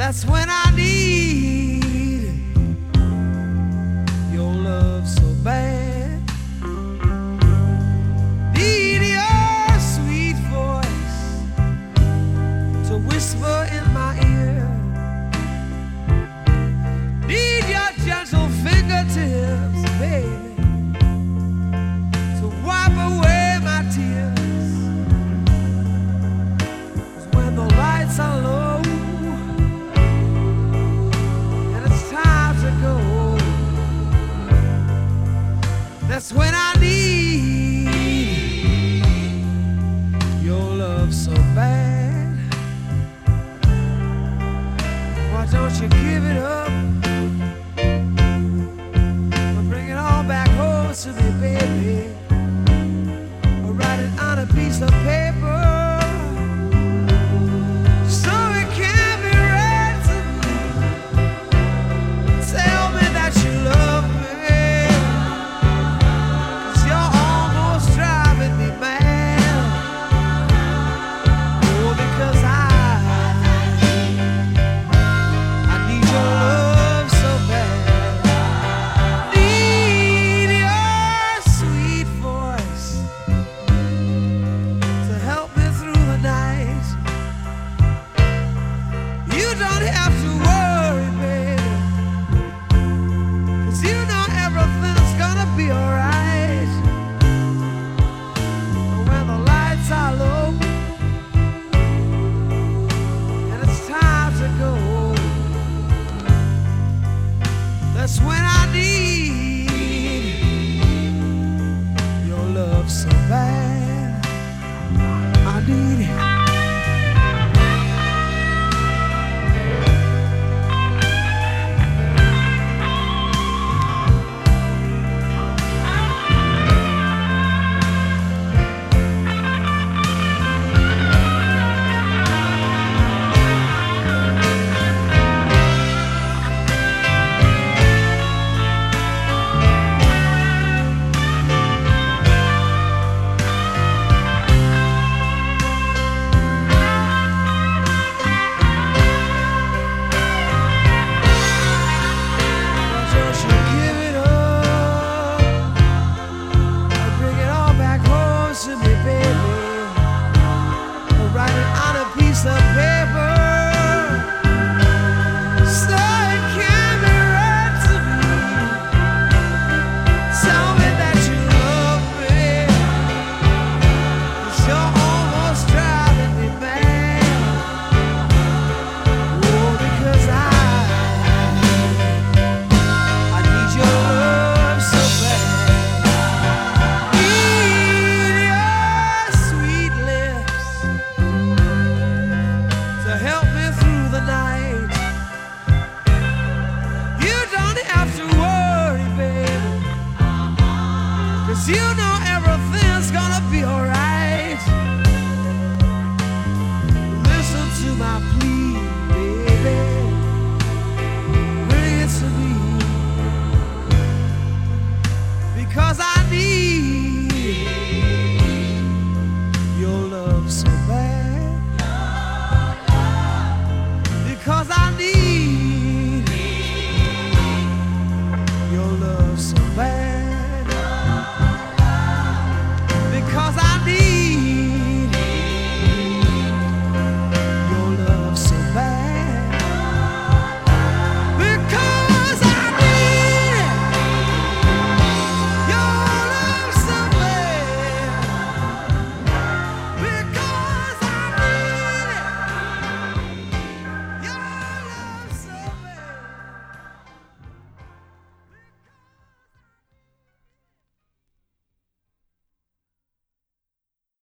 That's when I need your love so bad. Need your sweet voice to whisper in my ear. Need your gentle fingertips, baby, to wipe away my tears. 'Cause when the lights are low and it's time to go, that's when I need your love so bad. Why don't you give it up and bring it all back home to me, baby? Or write it on a piece of paper so it can be read to me. Tell me that you love me, 'cause you're almost driving me mad. Oh, because I need your love so bad. Need your sweet voice to help me through the night. You don't have to worry, baby, 'cause you know everything's gonna be alright. But when the lights are low and it's time to go, that's when I need your love so bad. I need it. Why don't you give it up or bring it all back home to me, baby? Or write it on a piece of paper so it can be read to me. Tell me that you love me, 'cause you're almost driving me mad. Oh, because I need your love so bad. Need your sweet lips to help me through the night. You don't have to worry, baby, 'cause you know everything's gonna be alright. Listen to my plea, baby, bring it to me, because I need your love so bad. Because I need